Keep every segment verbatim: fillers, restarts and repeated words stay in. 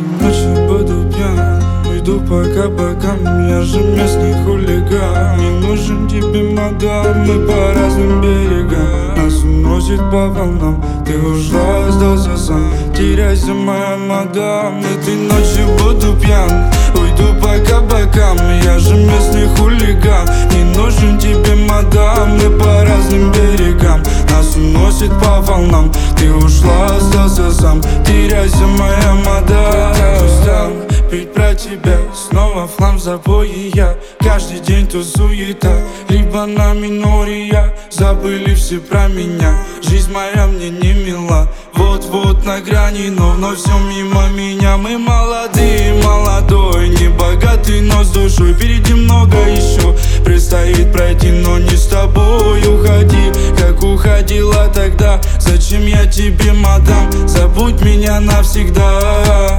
ночью буду пьян, уйду по кабакам, я же местный хулиган. Не нужен тебе мадам, мы по разным берегам. Нас уносит по волнам, ты ушла, остался сам. Теряйся, моя мадам, этой ночью буду пьян, уйду по кабакам, я же местный хулиган. Не нужен тебе мадам, мы по разным берегам. Нас уносит по волнам, ты ушла, остался сам. Теряйся, моя мадам. Устал петь про тебя, снова флам в запое я. Каждый день то суета, либо на миноре я. Забыли все про меня, жизнь моя мне не мила. Вот-вот на грани, но вновь все мимо меня. Мы молодые, молодой, не богатый, но с душой. Впереди много еще предстоит пройти, но не с тобой. Уходи, как уходила тогда. Зачем я тебе, мадам? Забудь меня навсегда.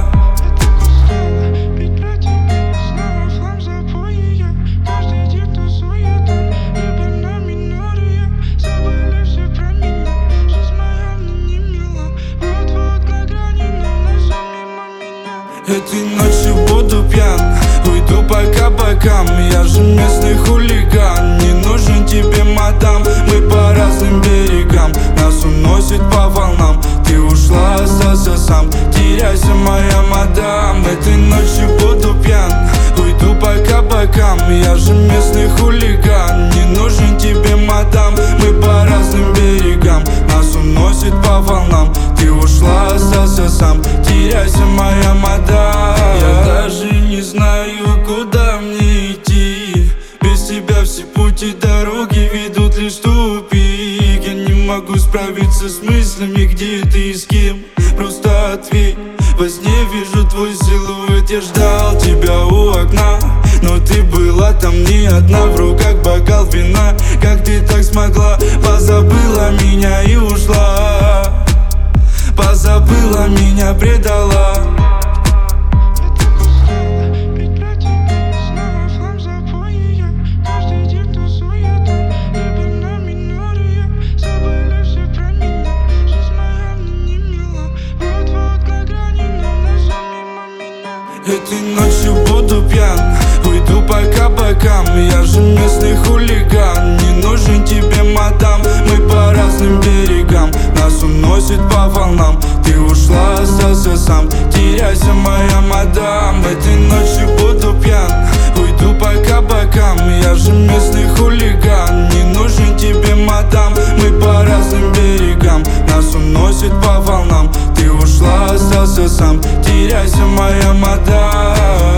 Этой ночью буду пьян, уйду по кабакам, я же местный хулиган. Не нужен тебе мадам, мы по разным берегам. Нас уносит по волнам, ты ушла, остался сам. Теряйся, моя мадам. Этой ночью буду пьян, уйду по кабакам, я же местный хулиган. Не нужен тебе мадам, мы по разным берегам. Нас уносит по волнам, ты ушла, остался сам. Теряйся, моя мадам. Я даже не знаю, куда мне идти. Без тебя все пути дороги ведут лишь в тупик. Я не могу справиться с мыслями, где ты и с кем. Просто ответь, во сне вижу твой силуэт. Я ждал тебя у окна, но ты была там не одна. В руках бокал вина, как ты так смогла? Позабыла меня и ушла, позабыла меня, предала. Этой ночью буду пьян, уйду по кабакам, я же местный хулиган. Не нужен тебе мадам, мы по разным берегам. Нас уносит по волнам, ты ушла, остался сам. Теряйся, моя мадам. Этой ночью буду пьян, уйду по кабакам, я же местный хулиган. Не нужен тебе мадам, мы по разным берегам. Нас уносит по волнам, ты ушла, остался сам. Теряйся, моя мадам.